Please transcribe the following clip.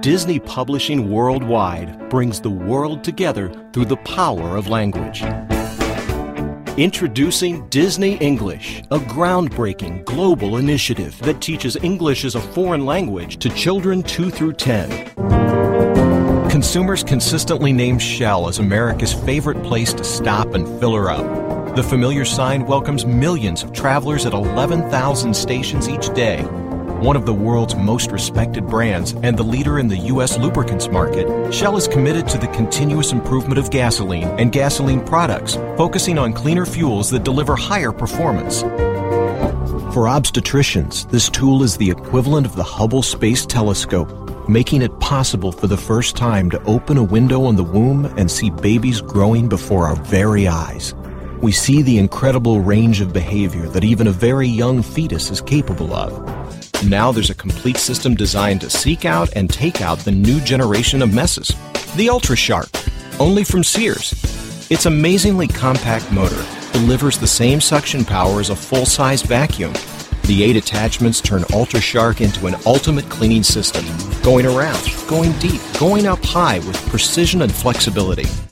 Disney Publishing Worldwide brings the world together through the power of language. Introducing Disney English, a groundbreaking global initiative that teaches English as a foreign language to children 2 through 10. Consumers consistently name Shell as America's favorite place to stop and fill her up. The familiar sign welcomes millions of travelers at 11,000 stations each day. One of the world's most respected brands and the leader in the U.S. lubricants market, Shell is committed to the continuous improvement of gasoline and gasoline products, focusing on cleaner fuels that deliver higher performance. For obstetricians, this tool is the equivalent of the Hubble Space Telescope, making it possible for the first time to open a window on the womb and see babies growing before our very eyes. We see the incredible range of behavior that even a very young fetus is capable of. Now there's a complete system designed to seek out and take out the new generation of messes. The UltraShark, only from Sears. Its amazingly compact motor delivers the same suction power as a full-size vacuum. The 8 attachments turn UltraShark into an ultimate cleaning system, going around, going deep, going up high with precision and flexibility.